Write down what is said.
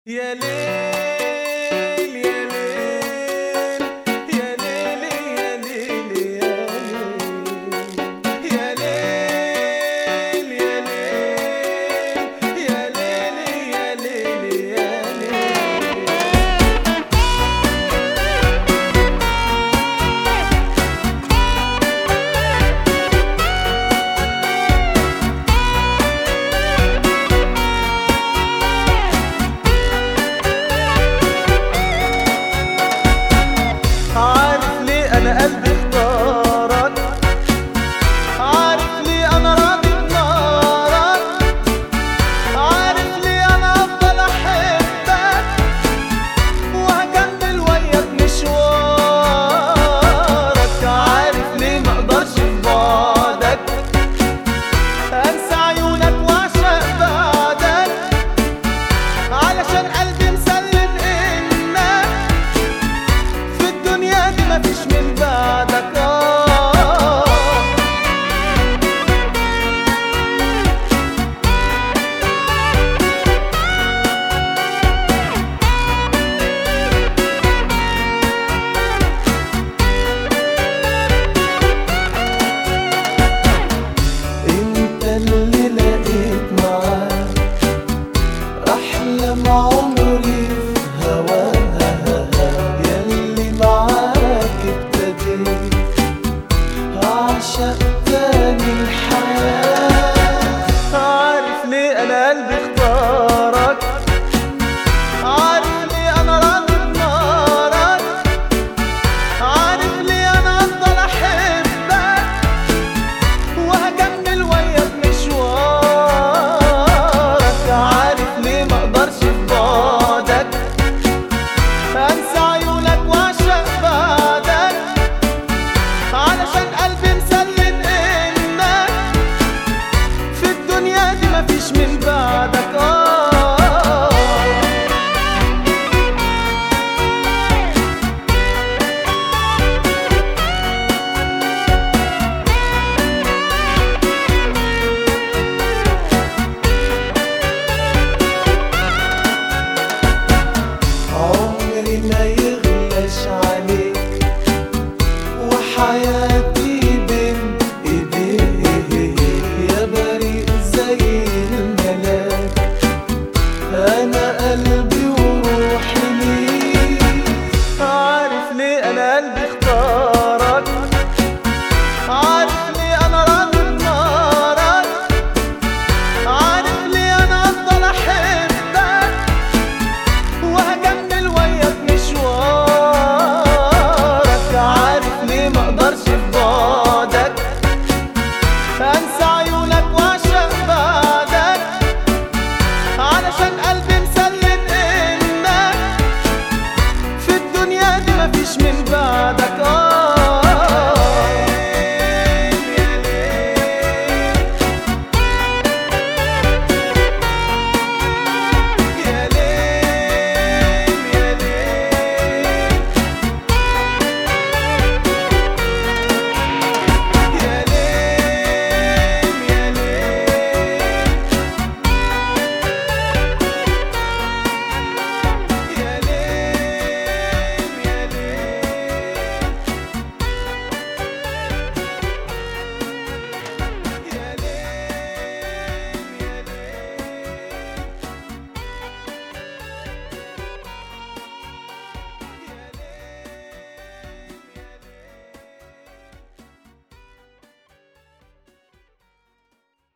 يا ليل يا ليل يا ليل يا ليل يا ليل يا ليل يا ليل يا ليل. عارف ليه انا قلبي اختارك، عارف ليه انا راضي بنارك، عارف ليه انا افضل احبك وهكمل وياك مشوارك، عارف ليه مقدرش في بعدك انسى عيونك واعشق بعدك، علشان قلبي مسلم انك في الدنيا دي مفيش من بعدك. انت اللي لقيت معاك احلى عمري